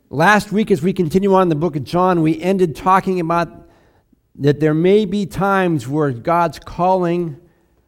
Last week, as we continue on in the book of John, we ended talking about that there may be times where God's calling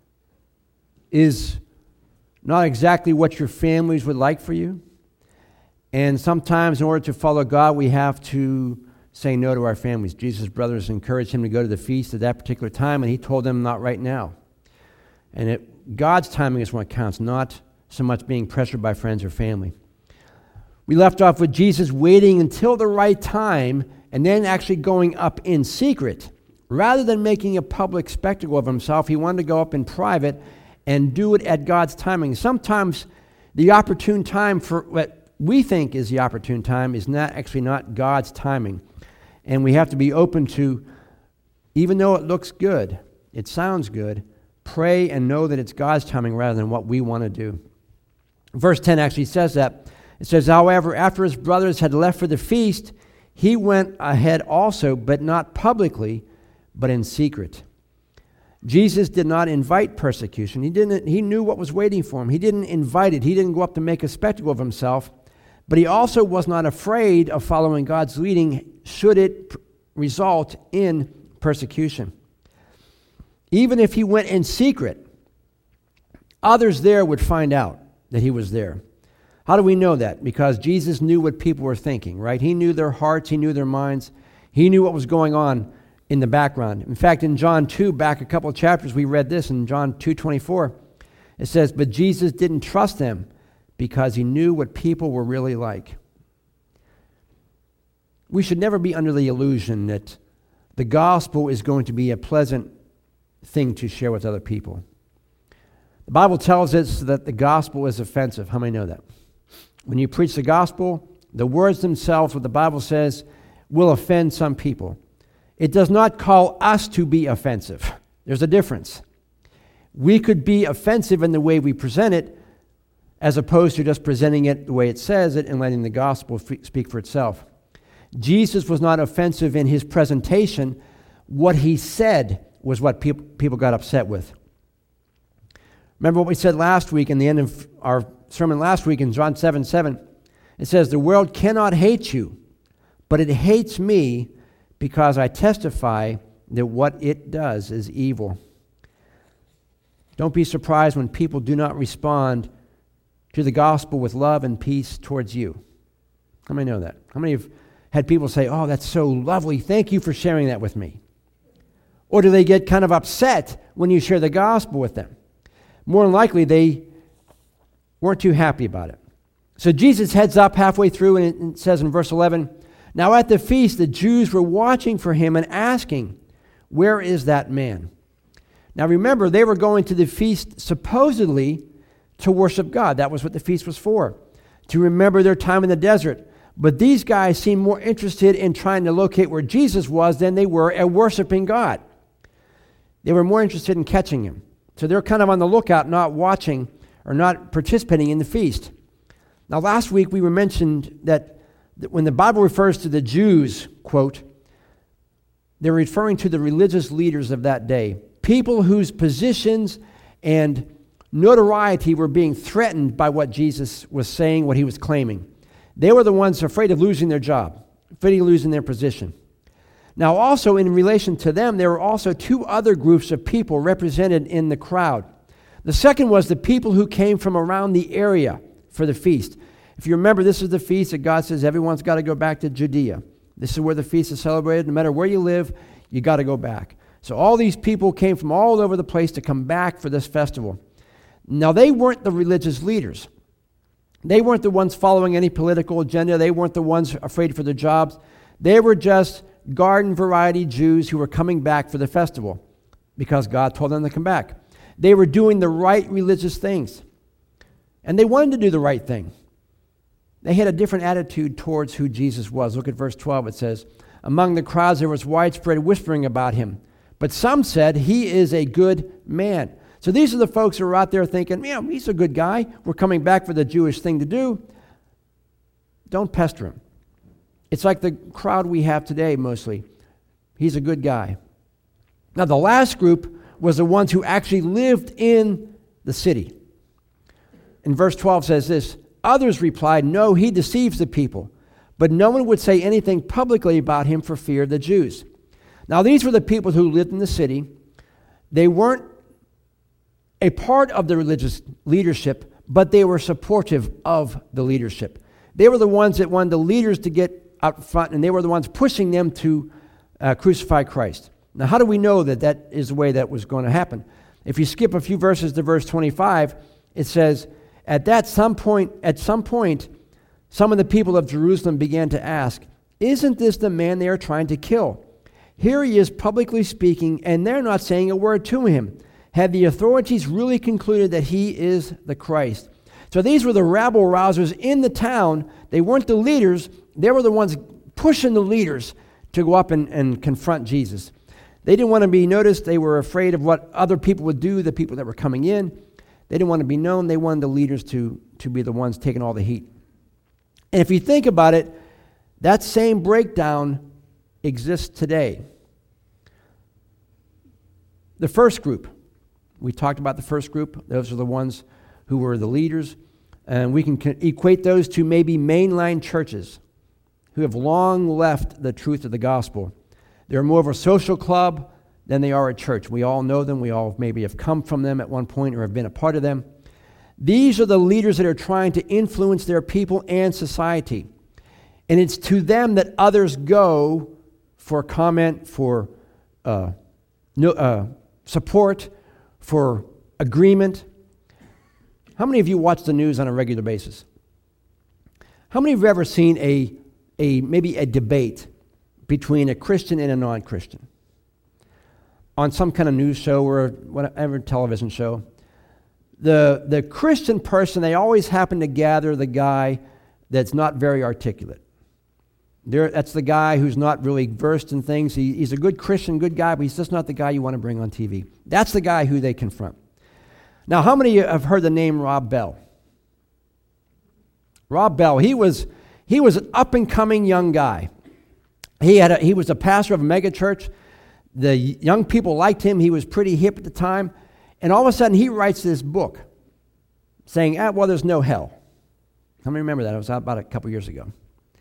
is not exactly what your families would like for you. And sometimes in order to follow God, we have to say no to our families. Jesus' brothers encouraged him to go to the feast at that particular time, and he told them not right now. And God's timing is what counts, not so much being pressured by friends or family. We left off with Jesus waiting until the right time and then actually going up in secret. Rather than making a public spectacle of himself, he wanted to go up in private and do it at God's timing. Sometimes the opportune time for what we think is the opportune time is not God's timing. And we have to be open to, even though it looks good, it sounds good, pray and know that it's God's timing rather than what we want to do. Verse 10 actually says that. It says, however, after his brothers had left for the feast, he went ahead also, but not publicly, but in secret. Jesus did not invite persecution. He knew what was waiting for him. He didn't invite it. He didn't go up to make a spectacle of himself. But he also was not afraid of following God's leading should it result in persecution. Even if he went in secret, others there would find out that he was there. How do we know that? Because Jesus knew what people were thinking, right? He knew their hearts. He knew their minds. He knew what was going on in the background. In fact, in John 2, back a couple of chapters, we read this in John 2:24. It says, but Jesus didn't trust them because he knew what people were really like. We should never be under the illusion that the gospel is going to be a pleasant thing to share with other people. The Bible tells us that the gospel is offensive. How many know that? When you preach the gospel, the words themselves, what the Bible says, will offend some people. It does not call us to be offensive. There's a difference. We could be offensive in the way we present it, as opposed to just presenting it the way it says it and letting the gospel speak for itself. Jesus was not offensive in his presentation. What he said was what people got upset with. Remember what we said last week in the end of our sermon last week in John 7:7. It says, the world cannot hate you, but it hates me because I testify that what it does is evil. Don't be surprised when people do not respond to the gospel with love and peace towards you. How many know that? How many have had people say, oh, that's so lovely, thank you for sharing that with me? Or do they get kind of upset when you share the gospel with them? More than likely, they weren't too happy about it. So Jesus heads up halfway through, and it says in verse 11, now at the feast, the Jews were watching for him and asking, where is that man? Now remember, they were going to the feast supposedly to worship God. That was what the feast was for, to remember their time in the desert. But these guys seemed more interested in trying to locate where Jesus was than they were at worshiping God. They were more interested in catching him. So they're kind of on the lookout, not watching or not participating in the feast. Now last week we mentioned that when the Bible refers to the Jews, quote, they're referring to the religious leaders of that day, people whose positions and notoriety were being threatened by what Jesus was saying, what he was claiming. They were the ones afraid of losing their job, afraid of losing their position. Now also in relation to them, there were also two other groups of people represented in the crowd. The second was the people who came from around the area for the feast. If you remember, this is the feast that God says everyone's got to go back to Judea. This is where the feast is celebrated. No matter where you live, you got to go back. So all these people came from all over the place to come back for this festival. Now they weren't the religious leaders. They weren't the ones following any political agenda. They weren't the ones afraid for their jobs. They were just garden variety Jews who were coming back for the festival because God told them to come back. They were doing the right religious things. And they wanted to do the right thing. They had a different attitude towards who Jesus was. Look at verse 12. It says, among the crowds there was widespread whispering about him. But some said, he is a good man. So these are the folks who are out there thinking, yeah, he's a good guy. We're coming back for the Jewish thing to do. Don't pester him. It's like the crowd we have today mostly. He's a good guy. Now the last group was the ones who actually lived in the city. In verse 12 says this, others replied, no, he deceives the people. but no one would say anything publicly about him for fear of the Jews. Now, these were the people who lived in the city. They weren't a part of the religious leadership, but they were supportive of the leadership. They were the ones that wanted the leaders to get out front, and they were the ones pushing them to crucify Christ. Now, how do we know that that is the way that was going to happen? If you skip a few verses to verse 25, it says, at some point, some of the people of Jerusalem began to ask, "Isn't this the man they are trying to kill? Here he is publicly speaking, and they're not saying a word to him. Have the authorities really concluded that he is the Christ?" So these were the rabble-rousers in the town. They weren't the leaders. They were the ones pushing the leaders to go up and confront Jesus. They didn't want to be noticed. They were afraid of what other people would do, the people that were coming in. They didn't want to be known. They wanted the leaders to be the ones taking all the heat. And if you think about it, that same breakdown exists today. The first group, we talked about the first group. Those are the ones who were the leaders. And we can equate those to maybe mainline churches who have long left the truth of the gospel. They're more of a social club than they are a church. We all know them. We all maybe have come from them at one point or have been a part of them. These are the leaders that are trying to influence their people and society. And it's to them that others go for comment, for support, for agreement. How many of you watch the news on a regular basis? How many of you have ever seen maybe a debate between a Christian and a non-Christian on some kind of news show or whatever television show? The Christian person, they always happen to gather the guy that's not very articulate. That's the guy who's not really versed in things. He's a good Christian, good guy, but he's just not the guy you want to bring on TV. That's the guy who they confront. Now, how many of you have heard the name Rob Bell? Rob Bell, he was an up-and-coming young guy. He was a pastor of a mega church. The young people liked him. He was pretty hip at the time. And all of a sudden, he writes this book saying, well, there's no hell. How many remember that? It was out about a couple years ago.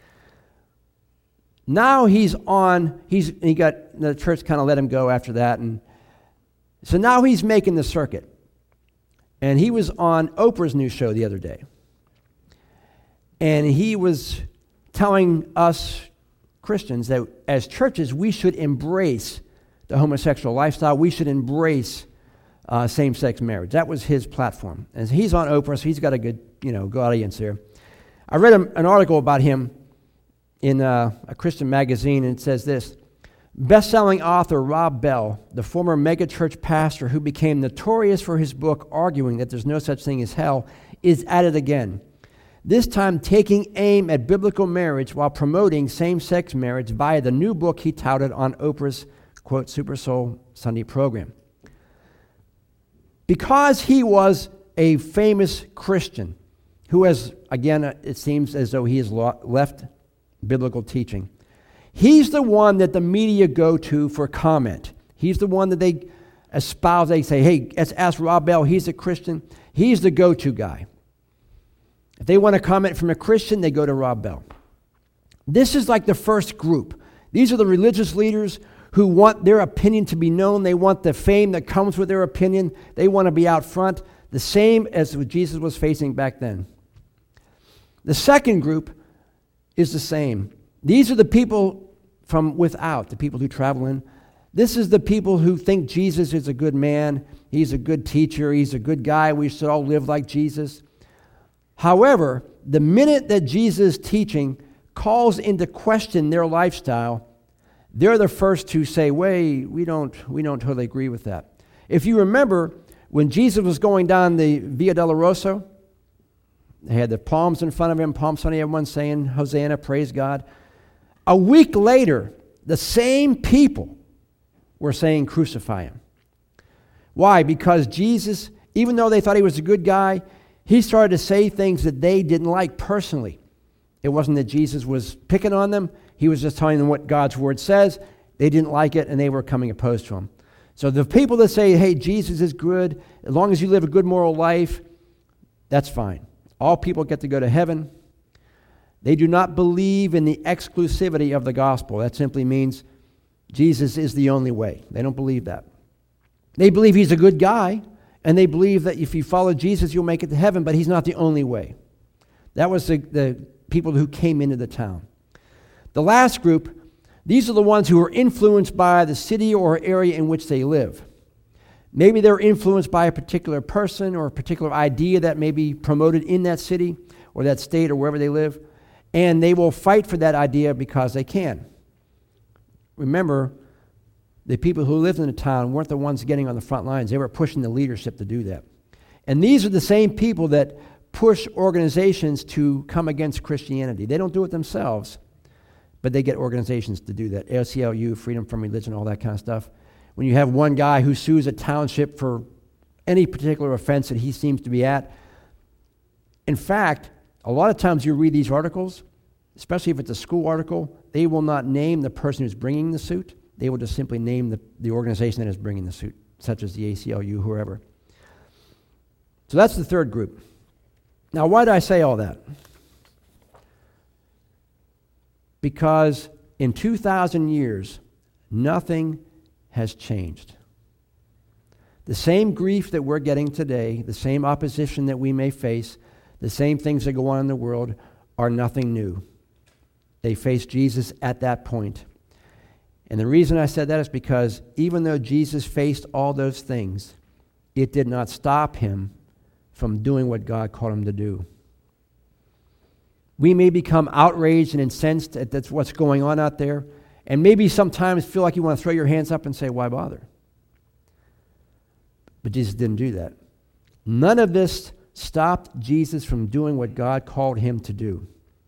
Now he got, the church kind of let him go after that. And so now he's making the circuit. And he was on Oprah's new show the other day. And he was telling us Christians that as churches, we should embrace the homosexual lifestyle. We should embrace same-sex marriage. That was his platform. And he's on Oprah, so he's got a good audience there. I read an article about him in a Christian magazine, and it says this: best-selling author Rob Bell, the former megachurch pastor who became notorious for his book arguing that there's no such thing as hell, is at it again. This time taking aim at biblical marriage while promoting same-sex marriage via the new book he touted on Oprah's, quote, Super Soul Sunday program. Because he was a famous Christian who has, again, it seems as though he has left biblical teaching, he's the one that the media go to for comment. He's the one that they espouse. They say, hey, let's ask Rob Bell. He's a Christian. He's the go-to guy. If they want a comment from a Christian, they go to Rob Bell. This is like the first group. These are the religious leaders who want their opinion to be known. They want the fame that comes with their opinion. They want to be out front, the same as what Jesus was facing back then. The second group is the same. These are the people from without, the people who travel in. This is the people who think Jesus is a good man. He's a good teacher. He's a good guy. We should all live like Jesus. However, the minute that Jesus' teaching calls into question their lifestyle, they're the first to say, wait, we don't totally agree with that. If you remember, when Jesus was going down the Via Dolorosa, they had the palms in front of him, Palm Sunday, everyone saying, Hosanna, praise God. A week later, the same people were saying, crucify him. Why? Because Jesus, even though they thought he was a good guy, he started to say things that they didn't like personally. It wasn't that Jesus was picking on them. He was just telling them what God's word says. They didn't like it, and they were coming opposed to him. So the people that say, hey, Jesus is good, as long as you live a good moral life, that's fine. All people get to go to heaven. They do not believe in the exclusivity of the gospel. That simply means Jesus is the only way. They don't believe that. They believe he's a good guy, and they believe that if you follow Jesus, you'll make it to heaven, but he's not the only way. That was the people who came into the town. The last group, these are the ones who are influenced by the city or area in which they live. Maybe they're influenced by a particular person or a particular idea that may be promoted in that city or that state or wherever they live, and they will fight for that idea because they can. Remember, the people who lived in the town weren't the ones getting on the front lines. They were pushing the leadership to do that. And these are the same people that push organizations to come against Christianity. They don't do it themselves, but they get organizations to do that. ACLU, Freedom from Religion, all that kind of stuff. When you have one guy who sues a township for any particular offense that he seems to be at. In fact, a lot of times you read these articles, especially if it's a school article, they will not name the person who's bringing the suit. They will just simply name the organization that is bringing the suit, such as the ACLU, whoever. So that's the third group. Now, why did I say all that? Because in 2,000 years, nothing has changed. The same grief that we're getting today, the same opposition that we may face, the same things that go on in the world are nothing new. They faced Jesus at that point. And the reason I said that is because even though Jesus faced all those things, it did not stop him from doing what God called him to do. We may become outraged and incensed at that's what's going on out there, and maybe sometimes feel like you want to throw your hands up and say, why bother? But Jesus didn't do that. None of this stopped Jesus from doing what God called him to do.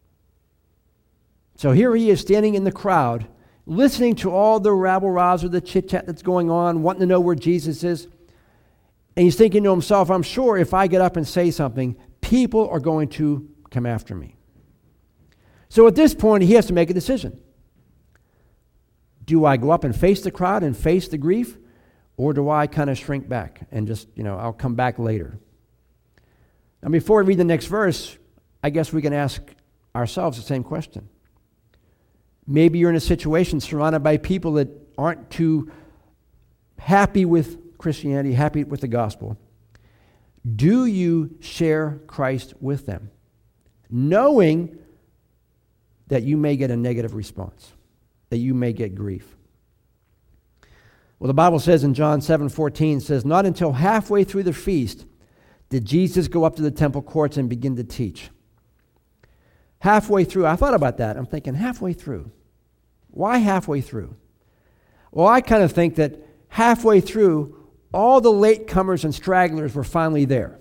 So here he is standing in the crowd, listening to all the rabble-rousers, the chit-chat that's going on, wanting to know where Jesus is. And he's thinking to himself, I'm sure if I get up and say something, people are going to come after me. So at this point, he has to make a decision. Do I go up and face the crowd and face the grief? Or do I kind of shrink back and just, I'll come back later? Now, before we read the next verse, I guess we can ask ourselves the same question. Maybe you're in a situation surrounded by people that aren't too happy with Christianity, happy with the gospel. Do you share Christ with them, knowing that you may get a negative response, that you may get grief? Well, the Bible says in John 7:14, says, not until halfway through the feast did Jesus go up to the temple courts and begin to teach. Halfway through, I thought about that. I'm thinking, halfway through. Why halfway through? Well, I kind of think that halfway through, all the latecomers and stragglers were finally there.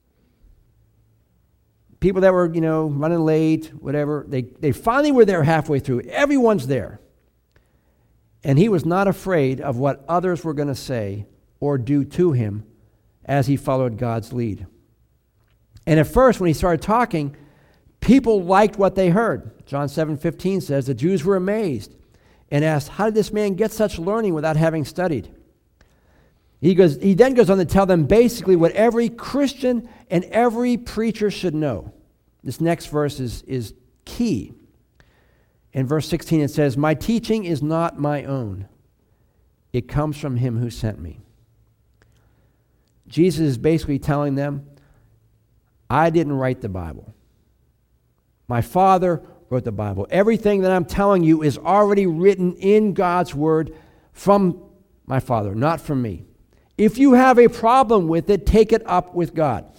People that were, running late, whatever, they finally were there halfway through. Everyone's there. And he was not afraid of what others were going to say or do to him as he followed God's lead. And at first, when he started talking, people liked what they heard. John 7:15 says, the Jews were amazed and asked, how did this man get such learning without having studied? He then goes on to tell them basically what every Christian and every preacher should know. This next verse is key. In verse 16 it says, my teaching is not my own. It comes from him who sent me. Jesus is basically telling them, I didn't write the Bible. My Father wrote the Bible. Everything that I'm telling you is already written in God's Word from my Father, not from me. If you have a problem with it, take it up with God.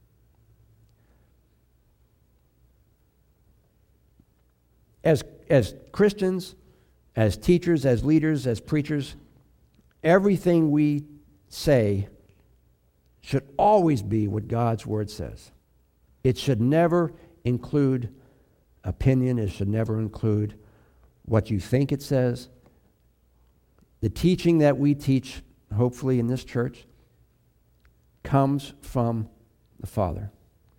As Christians, as teachers, as leaders, as preachers, everything we say should always be what God's Word says. It should never include opinion. It should never include what you think it says. The teaching that we teach, hopefully in this church, comes from the Father.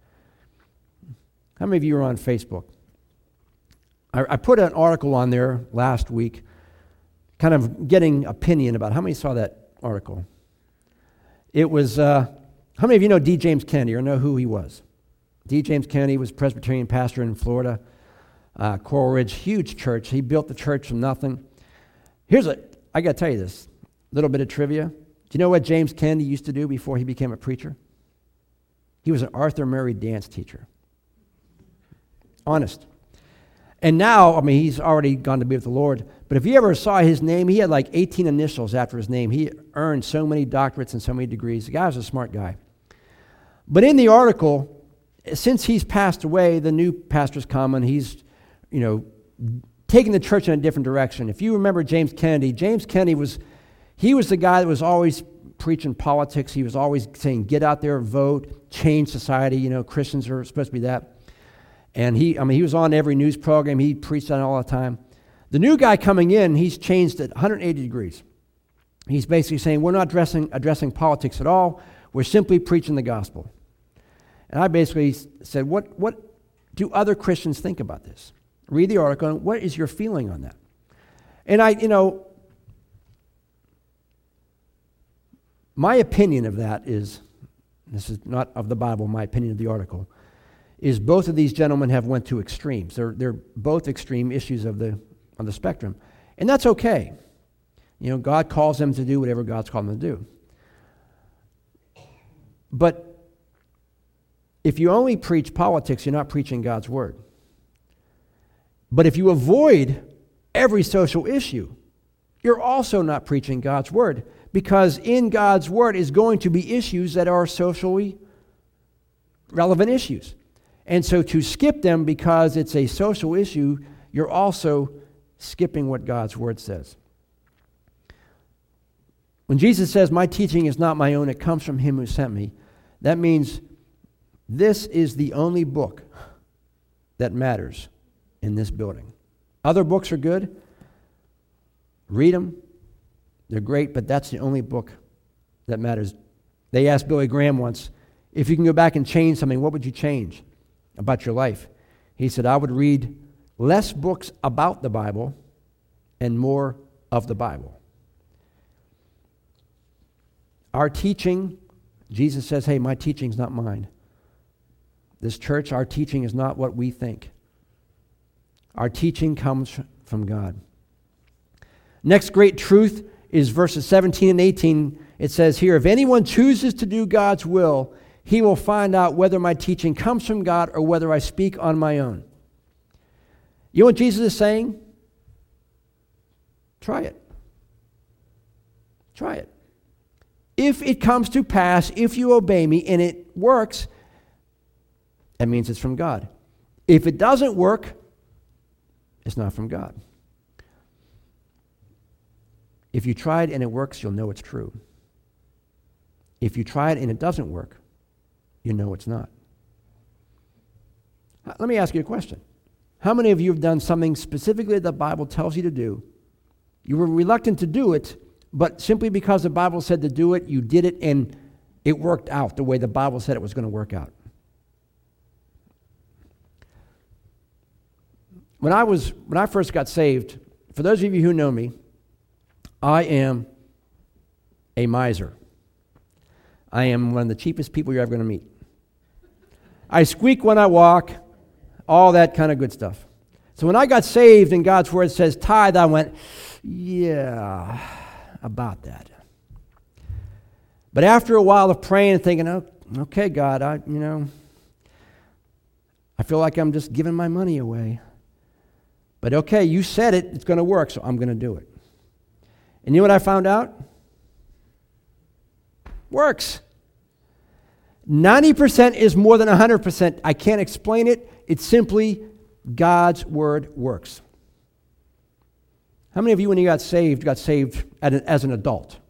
How many of you are on Facebook? I put an article on there last week, kind of getting opinion about how many saw that article. It was, how many of you know D. James Kennedy or know who he was? D. James Kennedy was a Presbyterian pastor in Florida. Coral Ridge, huge church. He built the church from nothing. I got to tell you this, little bit of trivia. Do you know what James Kennedy used to do before he became a preacher? He was an Arthur Murray dance teacher. Honest. And now, he's already gone to be with the Lord, but if you ever saw his name, he had like 18 initials after his name. He earned so many doctorates and so many degrees. The guy was a smart guy. But in the article, since he's passed away, the new pastor's come and he's, taking the church in a different direction. If you remember James Kennedy was the guy that was always preaching politics. He was always saying, get out there, vote, change society. Christians are supposed to be that. And he was on every news program. He preached on it all the time. The new guy coming in, he's changed it 180 degrees. He's basically saying, we're not addressing politics at all. We're simply preaching the gospel. And I basically said, what do other Christians think about this? Read the article, and what is your feeling on that? And my opinion of that is, this is not of the Bible, my opinion of the article, is both of these gentlemen have went to extremes. They're both extreme issues on the spectrum. And that's okay. God calls them to do whatever God's called them to do. But if you only preach politics, you're not preaching God's word. But if you avoid every social issue, you're also not preaching God's word, because in God's word is going to be issues that are socially relevant issues. And so to skip them because it's a social issue, you're also skipping what God's word says. When Jesus says, my teaching is not my own, it comes from him who sent me, that means this is the only book that matters in this building. Other books are good. Read them. They're great, but that's the only book that matters. They asked Billy Graham once, if you can go back and change something, what would you change about your life? He said, I would read less books about the Bible and more of the Bible. Our teaching, Jesus says, hey, my teaching's not mine. This church, our teaching is not what we think. Our teaching comes from God. Next great truth is verses 17 and 18. It says here, if anyone chooses to do God's will, he will find out whether my teaching comes from God or whether I speak on my own. You know what Jesus is saying? Try it. Try it. If it comes to pass, if you obey me and it works, that means it's from God. If it doesn't work, it's not from God. If you try it and it works, you'll know it's true. If you try it and it doesn't work, you know it's not. Let me ask you a question. How many of you have done something specifically that the Bible tells you to do? You were reluctant to do it, but simply because the Bible said to do it, you did it and it worked out the way the Bible said it was going to work out. When I first got saved, for those of you who know me, I am a miser. I am one of the cheapest people you're ever going to meet. I squeak when I walk, all that kind of good stuff. So when I got saved and God's word says tithe, I went, yeah, about that. But after a while of praying and thinking, oh, okay, God, I feel like I'm just giving my money away. But okay, you said it, it's going to work, so I'm going to do it. And you know what I found out? Works. 90% is more than 100%. I can't explain it. It's simply God's word works. How many of you, when you got saved as an adult?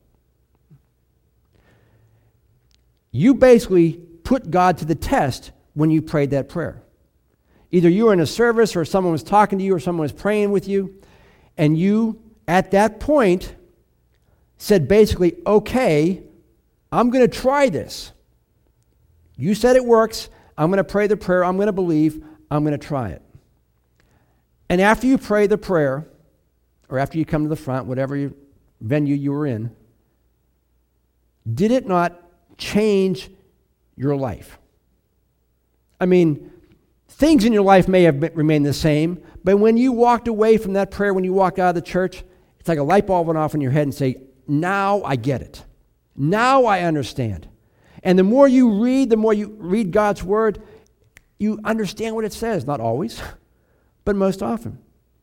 You basically put God to the test when you prayed that prayer. Either you were in a service or someone was talking to you or someone was praying with you, and you, at that point, said basically, okay, I'm going to try this. You said it works. I'm going to pray the prayer. I'm going to believe. I'm going to try it. And after you pray the prayer, or after you come to the front, whatever venue you were in, did it not change your life? I mean, Things in your life may have remained the same, but when you walked away from that prayer, when you walked out of the church, it's like a light bulb went off in your head and say, now I get it. Now I understand. And the more you read God's word, you understand what it says. Not always, but most often.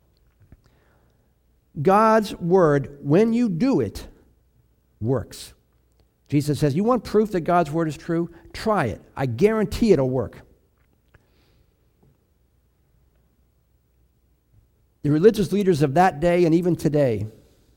God's word, when you do it, works. Jesus says, you want proof that God's word is true? Try it. I guarantee it'll work. The religious leaders of that day and even today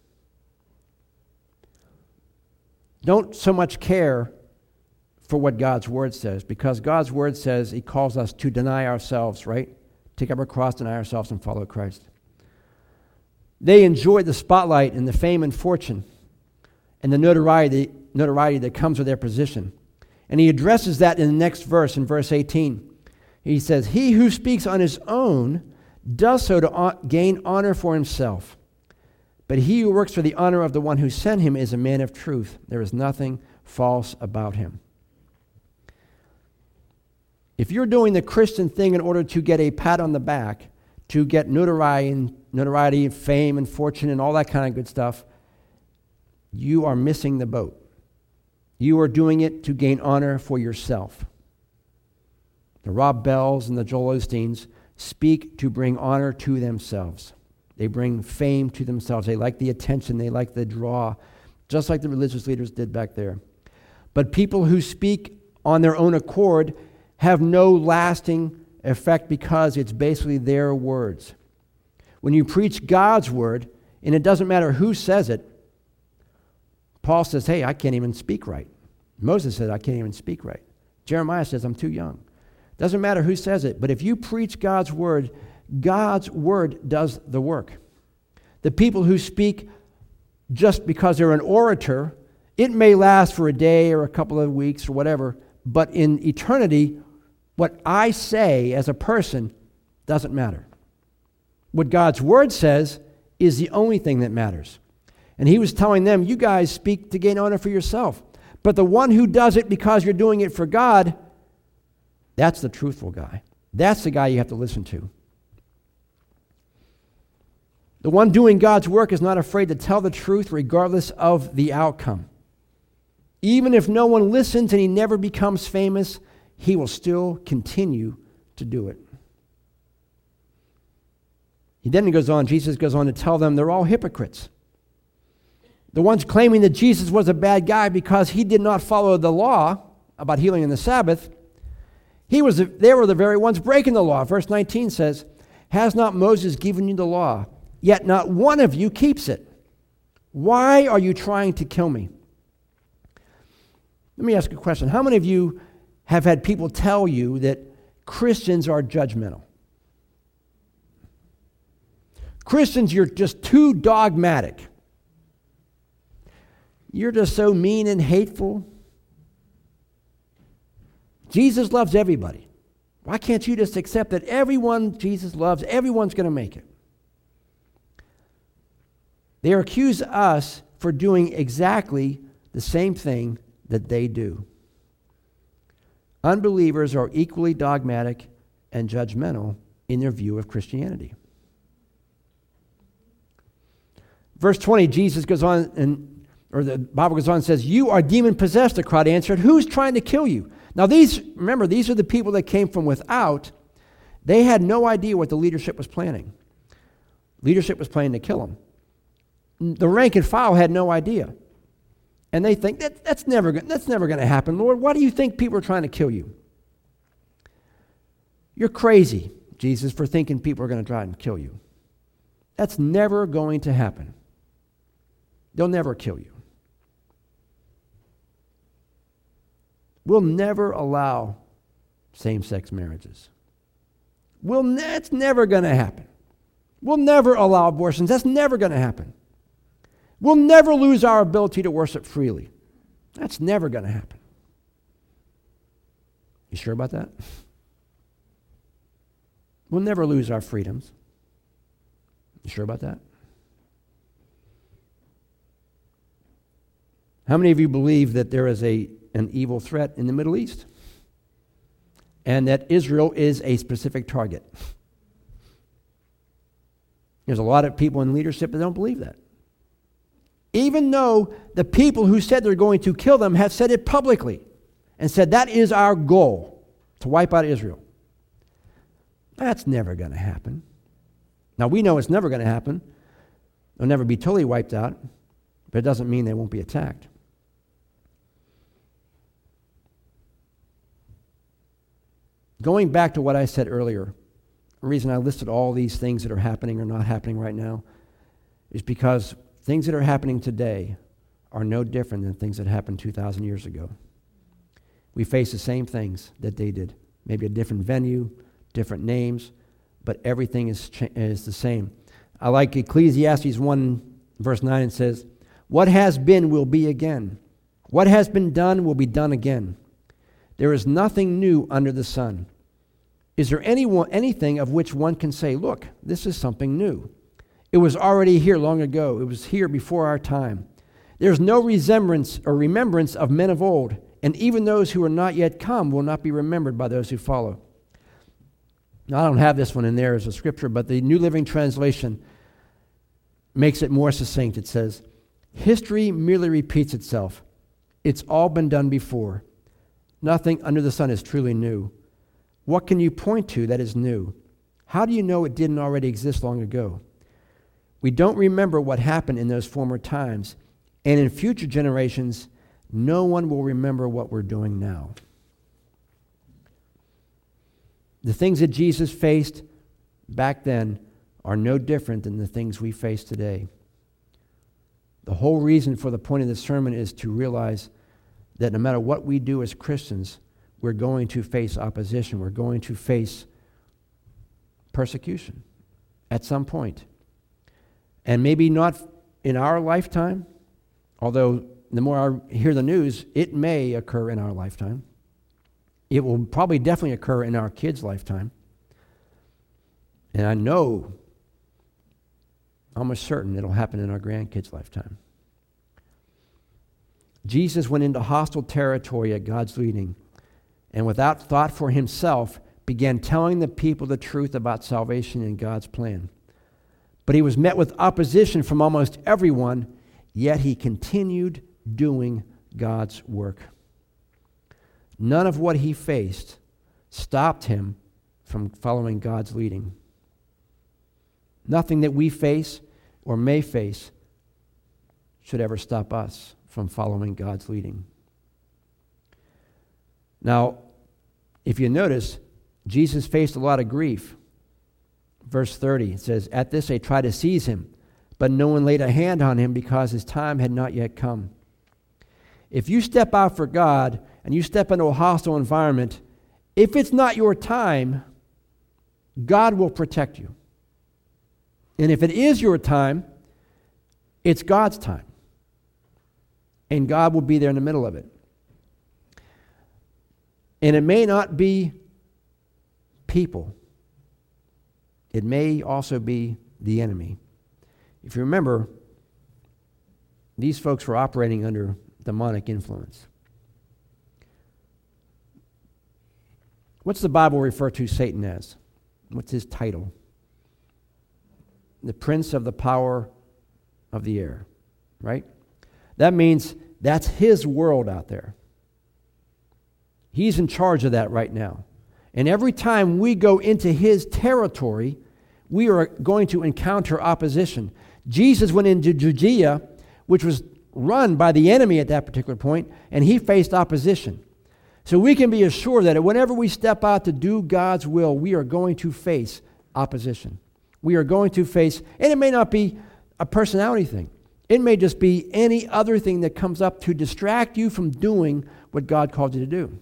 don't so much care for what God's word says, because God's word says he calls us to deny ourselves, right? Take up our cross, deny ourselves, and follow Christ. They enjoy the spotlight and the fame and fortune and the notoriety that comes with their position. And he addresses that in the next verse, in verse 18. He says, he who speaks on his own does so to gain honor for himself. But he who works for the honor of the one who sent him is a man of truth. There is nothing false about him. If you're doing the Christian thing in order to get a pat on the back, to get notoriety, fame, and fortune, and all that kind of good stuff, you are missing the boat. You are doing it to gain honor for yourself. The Rob Bells and the Joel Osteens speak to bring honor to themselves. They bring fame to themselves. They like the attention. They like the draw, just like the religious leaders did back there. But people who speak on their own accord have no lasting effect because it's basically their words. When you preach God's word, and it doesn't matter who says it, Paul says, hey, I can't even speak right. Moses said, I can't even speak right. Jeremiah says, I'm too young. Doesn't matter who says it, but if you preach God's word does the work. The people who speak just because they're an orator, it may last for a day or a couple of weeks or whatever, but in eternity, what I say as a person doesn't matter. What God's word says is the only thing that matters. And he was telling them, you guys speak to gain honor for yourself. But the one who does it because you're doing it for God, that's the truthful guy. That's the guy you have to listen to. The one doing God's work is not afraid to tell the truth regardless of the outcome. Even if no one listens and he never becomes famous, he will still continue to do it. Jesus goes on to tell them they're all hypocrites. The ones claiming that Jesus was a bad guy because he did not follow the law about healing on the Sabbath, they were the very ones breaking the law. Verse 19 says, has not Moses given you the law? Yet not one of you keeps it. Why are you trying to kill me? Let me ask you a question. How many of you have had people tell you that Christians are judgmental? Christians, you're just too dogmatic. You're just so mean and hateful. Jesus loves everybody. Why can't you just accept that everyone Jesus loves, everyone's going to make it? They accuse us for doing exactly the same thing that they do. Unbelievers are equally dogmatic and judgmental in their view of Christianity. Verse 20, Jesus goes on, the Bible goes on and says, you are demon-possessed, the crowd answered. Who's trying to kill you? Now these are the people that came from without. They had no idea what the leadership was planning. Leadership was planning to kill them. The rank and file had no idea. And they think, that's never going to happen. Lord, why do you think people are trying to kill you? You're crazy, Jesus, for thinking people are going to try and kill you. That's never going to happen. They'll never kill you. We'll never allow same-sex marriages. That's never going to happen. We'll never allow abortions. That's never going to happen. We'll never lose our ability to worship freely. That's never going to happen. You sure about that? We'll never lose our freedoms. You sure about that? How many of you believe that there is an evil threat in the Middle East? and that Israel is a specific target. There's a lot of people in leadership that don't believe that. Even though the people who said they're going to kill them have said it publicly and said that is our goal, to wipe out Israel. That's never going to happen. Now, we know it's never going to happen. They'll never be totally wiped out, but it doesn't mean they won't be attacked. Going back to what I said earlier, the reason I listed all these things that are happening or not happening right now is because things that are happening today are no different than things that happened 2,000 years ago. We face the same things that they did. Maybe a different venue, different names, but everything is the same. I like Ecclesiastes 1, verse 9, it says, "What has been will be again. What has been done will be done again. There is nothing new under the sun. Is there anything of which one can say, look, this is something new? It was already here long ago. It was here before our time. There is no resemblance or remembrance of men of old, and even those who are not yet come will not be remembered by those who follow." Now, I don't have this one in there as a scripture, but the New Living Translation makes it more succinct. It says, "History merely repeats itself. It's all been done before. Nothing under the sun is truly new. What can you point to that is new? How do you know it didn't already exist long ago? We don't remember what happened in those former times, and in future generations, no one will remember what we're doing now." The things that Jesus faced back then are no different than the things we face today. The whole reason for the point of this sermon is to realize that no matter what we do as Christians, we're going to face opposition. We're going to face persecution at some point. And maybe not in our lifetime, although the more I hear the news, it may occur in our lifetime. It will probably definitely occur in our kids' lifetime. And I know, almost certain, it'll happen in our grandkids' lifetime. Jesus went into hostile territory at God's leading, and without thought for himself, began telling the people the truth about salvation and God's plan. But he was met with opposition from almost everyone, yet he continued doing God's work. None of what he faced stopped him from following God's leading. Nothing that we face or may face should ever stop us from following God's leading. Now, if you notice, Jesus faced a lot of grief. Verse 30, it says, "At this they tried to seize him, but no one laid a hand on him because his time had not yet come." If you step out for God and you step into a hostile environment, if it's not your time, God will protect you. And if it is your time, it's God's time. And God will be there in the middle of it. And it may not be people. It may also be the enemy. If you remember, these folks were operating under demonic influence. What's the Bible refer to Satan as? What's his title? The prince of the power of the air, right? That means that's his world out there. He's in charge of that right now. And every time we go into his territory, we are going to encounter opposition. Jesus went into Judea, which was run by the enemy at that particular point, and he faced opposition. So we can be assured that whenever we step out to do God's will, we are going to face opposition. We are going to face, and it may not be a personality thing. It may just be any other thing that comes up to distract you from doing what God called you to do.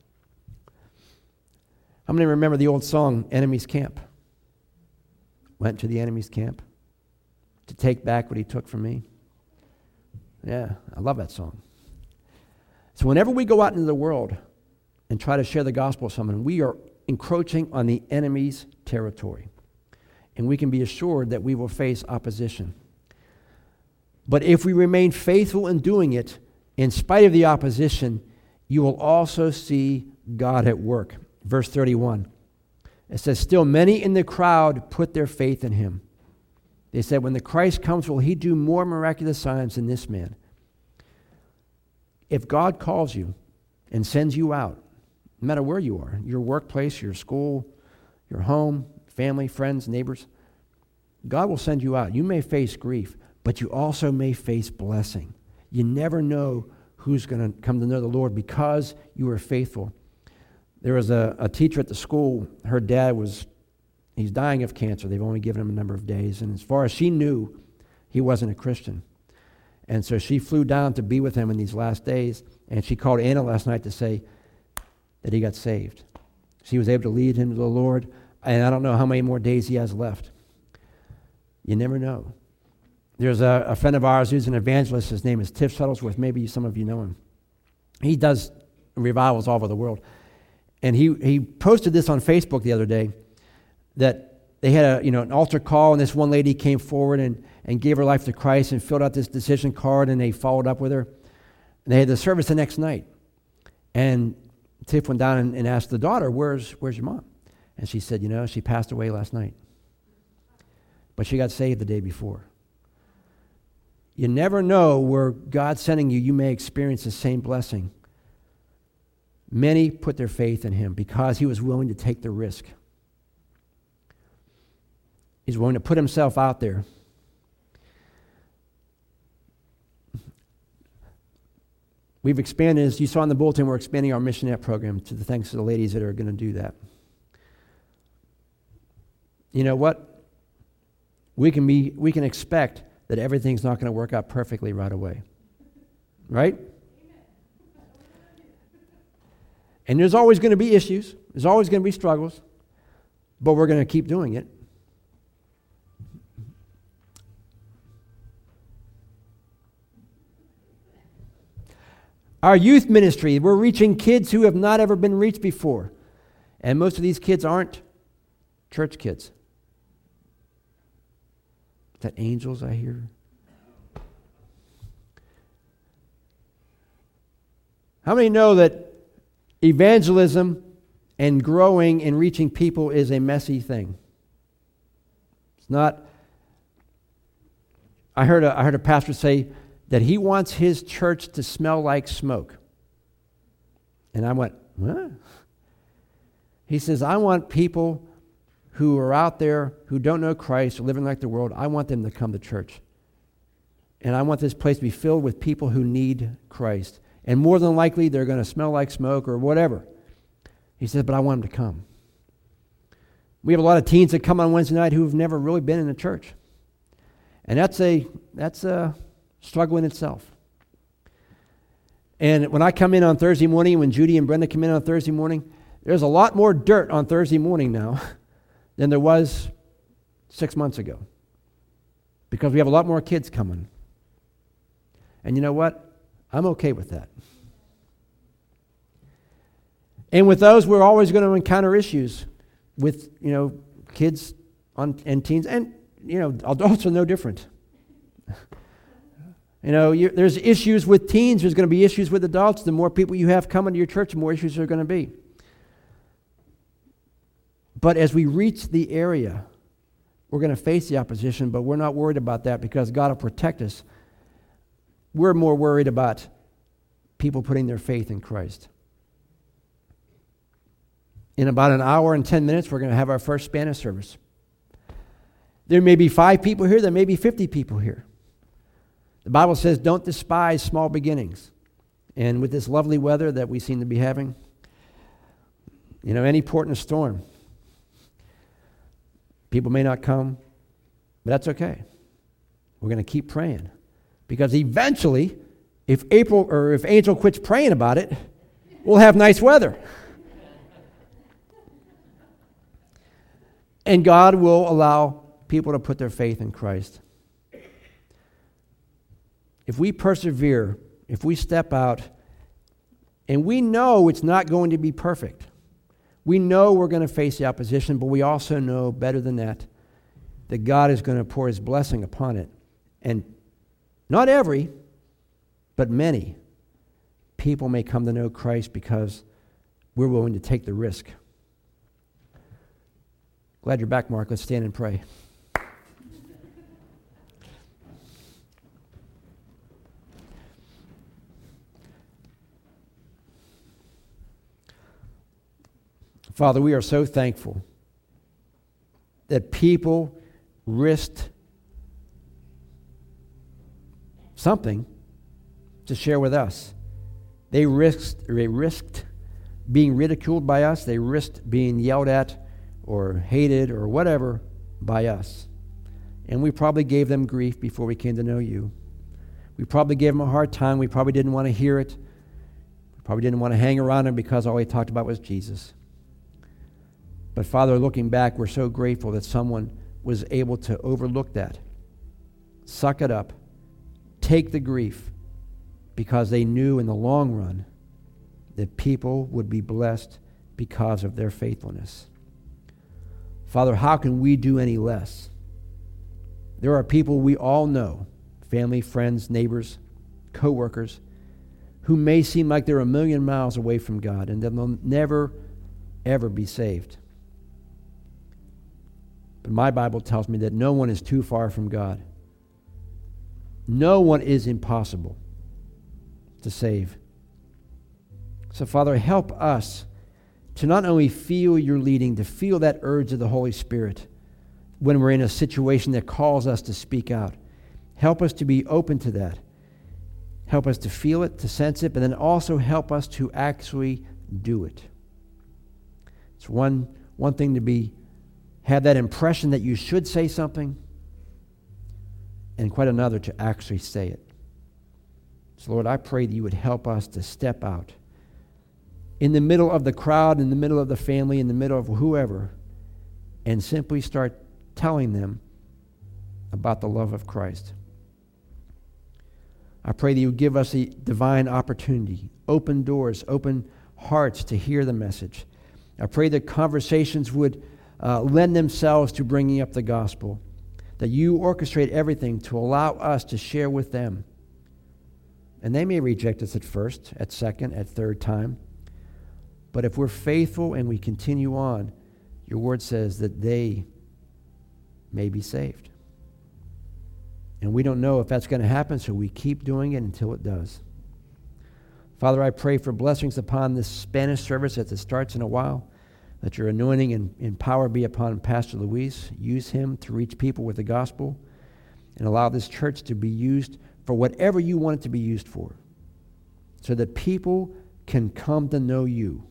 How many remember the old song, Enemy's Camp? Went to the enemy's camp to take back what he took from me. Yeah, I love that song. So whenever we go out into the world and try to share the gospel with someone, we are encroaching on the enemy's territory. And we can be assured that we will face opposition. But if we remain faithful in doing it, in spite of the opposition, you will also see God at work. verse 31. It says, still many in the crowd put their faith in him. They said, when the Christ comes, will he do more miraculous signs than this man? If God calls you and sends you out, no matter where you are, your workplace, your school, your home, family, friends, neighbors, God will send you out. You may face grief, but you also may face blessing. You never know who's going to come to know the Lord because you are faithful. There was a teacher at the school. Her dad he's dying of cancer. They've only given him a number of days. And as far as she knew, he wasn't a Christian. And so she flew down to be with him in these last days. And she called Anna last night to say that he got saved. She was able to lead him to the Lord. And I don't know how many more days he has left. You never know. There's a friend of ours who's an evangelist. His name is Tiff Shuttlesworth. Maybe some of you know him. He does revivals all over the world. And he posted this on Facebook the other day, that they had an altar call, and this one lady came forward and gave her life to Christ and filled out this decision card, and they followed up with her. And they had the service the next night. And Tiff went down and asked the daughter, where's your mom? And she said, she passed away last night. But she got saved the day before. You never know where God's sending you. You may experience the same blessing. Many put their faith in him because he was willing to take the risk. He's willing to put himself out there. We've expanded, as you saw in the bulletin, we're expanding our missionette program to the thanks to the ladies that are going to do that. You know what? We can expect that everything's not going to work out perfectly right away. Right? And there's always going to be issues. There's always going to be struggles. But we're going to keep doing it. Our youth ministry, we're reaching kids who have not ever been reached before. And most of these kids aren't church kids. Is that angels I hear? How many know that evangelism and growing and reaching people is a messy thing? It's not. I heard a pastor say that he wants his church to smell like smoke. And I went, what? He says, I want people who are out there who don't know Christ, living like the world, I want them to come to church. And I want this place to be filled with people who need Christ. And more than likely, they're going to smell like smoke or whatever. He said, but I want them to come. We have a lot of teens that come on Wednesday night who have never really been in a church. And that's a struggle in itself. And when I come in on Thursday morning, when Judy and Brenda come in on Thursday morning, there's a lot more dirt on Thursday morning now than there was 6 months ago. Because we have a lot more kids coming. And you know what? I'm okay with that. And with those, we're always going to encounter issues with, kids and teens. And, adults are no different. There's issues with teens. There's going to be issues with adults. The more people you have coming to your church, the more issues there are going to be. But as we reach the area, we're going to face the opposition, but we're not worried about that because God will protect us. We're more worried about people putting their faith in Christ. In about an hour and 10 minutes, we're going to have our first Spanish service. There may be 5 people here. There may be 50 people here. The Bible says, don't despise small beginnings. And with this lovely weather that we seem to be having, any port in a storm, people may not come, but that's okay. We're going to keep praying. Because eventually, if Angel quits praying about it, we'll have nice weather. And God will allow people to put their faith in Christ. If we persevere, if we step out, and we know it's not going to be perfect. We know we're going to face the opposition, but we also know better than that God is going to pour his blessing upon it. And not every, but many people may come to know Christ because we're willing to take the risk Glad you're back, Mark. Let's stand and pray. Father, we are so thankful that people risked something to share with us. They risked being ridiculed by us. They risked being yelled at or hated or whatever by us. And we probably gave them grief before we came to know you. We probably gave them a hard time. We probably didn't want to hear it. We probably didn't want to hang around them because all he talked about was Jesus. But Father, looking back, we're so grateful that someone was able to overlook that, suck it up, take the grief, because they knew in the long run that people would be blessed because of their faithfulness. Father, how can we do any less? There are people we all know, family, friends, neighbors, co-workers, who may seem like they're a million miles away from God and they'll never, ever be saved. But my Bible tells me that no one is too far from God. No one is impossible to save. So, Father, help us to not only feel your leading, to feel that urge of the Holy Spirit when we're in a situation that calls us to speak out. Help us to be open to that. Help us to feel it, to sense it, but then also help us to actually do it. It's one thing to have that impression that you should say something, and quite another to actually say it. So, Lord, I pray that you would help us to step out in the middle of the crowd, in the middle of the family, in the middle of whoever, and simply start telling them about the love of Christ. I pray that you would give us a divine opportunity, open doors, open hearts to hear the message. I pray that conversations would lend themselves to bringing up the gospel, that you orchestrate everything to allow us to share with them. And they may reject us at first, at second, at third time. But if we're faithful and we continue on, your word says that they may be saved. And we don't know if that's going to happen, so we keep doing it until it does. Father, I pray for blessings upon this Spanish service as it starts in a while. Let your anointing and power be upon Pastor Luis. Use him to reach people with the gospel and allow this church to be used for whatever you want it to be used for, so that people can come to know you.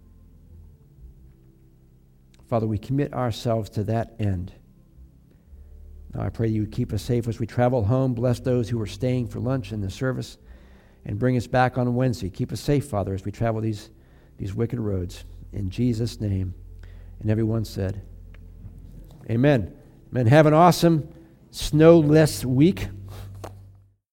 Father, we commit ourselves to that end. Now I pray you would keep us safe as we travel home. Bless those who are staying for lunch in the service and bring us back on Wednesday. Keep us safe, Father, as we travel these wicked roads. In Jesus' name. And everyone said, amen. Amen. Have an awesome snowless week.